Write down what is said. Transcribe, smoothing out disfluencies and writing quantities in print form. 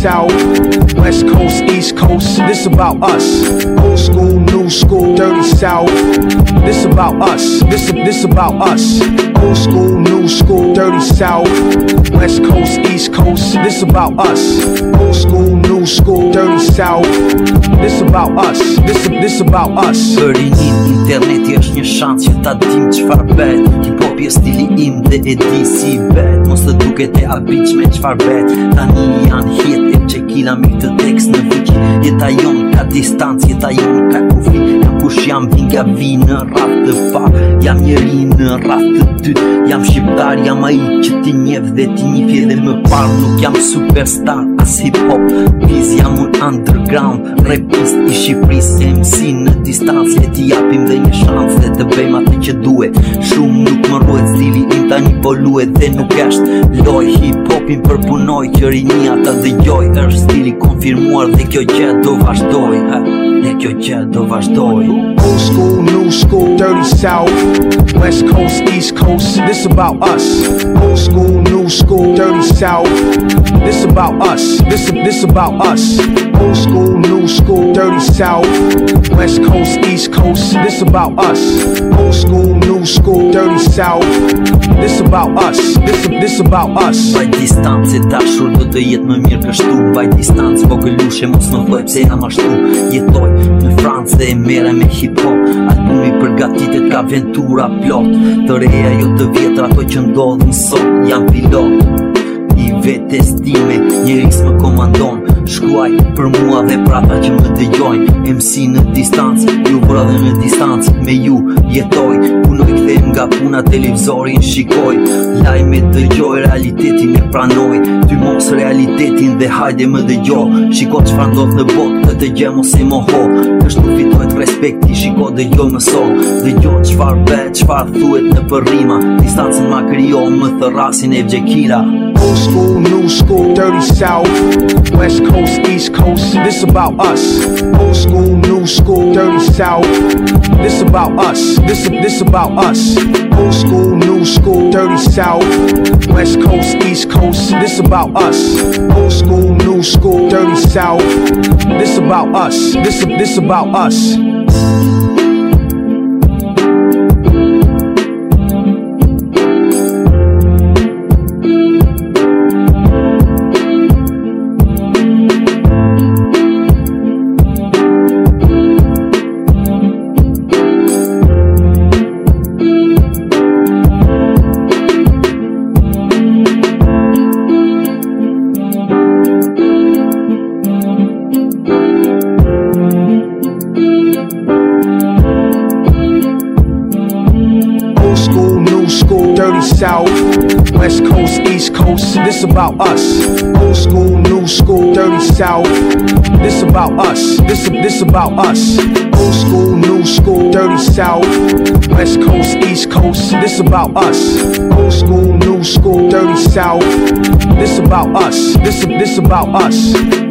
South, West Coast, East Coast, this about us. Old school, new school, dirty South, this about us. This about us. Old school, new school, dirty South, West Coast, East Coast, this about us. Old school, new school, dirty South, this about us. This about us. Për rinjt, interneti është një shans që ta dim çfarë bet. Hip-hop je stili im dhe e di si bet. Mos të duket e habitshme çfarë bet. Tani janë hit e çekila me këtë tekst në viki. Jeta jon ka distancë, jeta jon ka kufi. Jam kush jam, vinga vi në rraf të pak. Jam njeri në rraf të dytë. Jam shqiptar, jam ai që ti njeh dhe ti njeh edhe më parë. Nuk jam superstar as hip-hop, biz jam un underground rapist i Shqipërisë, MC në distancë. Le t'i japim dhe një shans dhe të bëjmë atë që duhet. Shumë nuk më rruhet stili im tani po luhet dhe nuk është loj. Hip-hopin përpunoj që rinia ta dëgjoj. Është stili konfirmuar dhe kjo gjë do vazhdoj. Dhe kjo gjë do vazhdoj. Old school, new school, dirty South, West Coast, East Coast, this about us. Old school, new school, dirty South, this about us. This about us. Old school, new school, dirty South, West Coast, East Coast, this about us. Old school, new school, dirty South, this about us. This about us. Mbaj distancë e dashur do të jetë më mirë kështu. Mbaj distancë vogëlushe mos më thuaj pse jam ashtu. Jetoj në Francë dhe e merrem me hip-hop. Albumi përgatitet ka aventura plot. Të reja jo të vjetra ato që ndodhin sot. Jam pilot i vetes time, njeris më komandon. Shkruaj për mua dhe për ata që më dëgjojnë. MC në distancë, ju brother në distancë. Me ju jetoj, punoj kthehem nga puna, televizorin shikoj. Lajme dëgjoj, realitetin e pranoj. Ty mos realitetin dhe hajde më dëgjo. Shiko çfarë ndodh në botë, këtë gjë mos e moho. Kështu fitohet respekti, shiko dëgjoj më so. Dëgjoj çfarë bet, çfarë thuhet në për rima. Distancën ma krijo, më thërrasin e vgjekira. Old school, new school, dirty South, West Coast, East Coast, this about us. Old school, new school, dirty South, this about us. This about us. Old school, new school, dirty South, West Coast, East Coast, this about us. Old school, new school, dirty South, this about us. This about us. Dirty South, West Coast, East Coast, this about us. Old school, new school, dirty South, this about us. This about us. Old school, new school, dirty South, West Coast, East Coast, this about us. Old school, new school, dirty South, this about us. This about us.